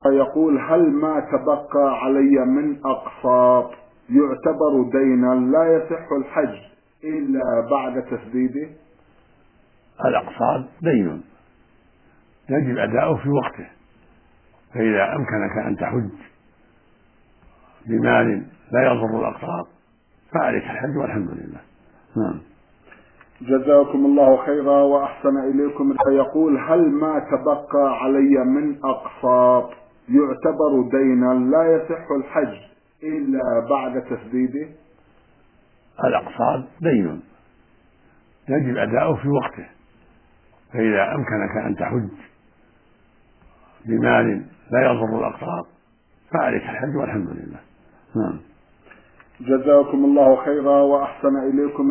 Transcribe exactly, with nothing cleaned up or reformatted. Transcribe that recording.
يقول: هل ما تبقى علي من أقساط يعتبر دينا لا يصح الحج إلا بعد تسديده؟ الأقساط دين يجب أداؤه في وقته، فإذا أمكنك أن تحج بمال لا يضر الأقساط فعليك الحج والحمد لله. نعم. جزاكم الله خيرا وأحسن إليكم. يقول: هل ما تبقى علي من أقساط يعتبر دينا لا يصح الحج إلا بعد تسديده؟ الأقساط دين يجب أداؤه في وقته، فإذا أمكنك أن تحج بمال لا يضر الأقساط فعليك الحج والحمد لله. نعم. جزاكم الله خيرا وأحسن إليكم.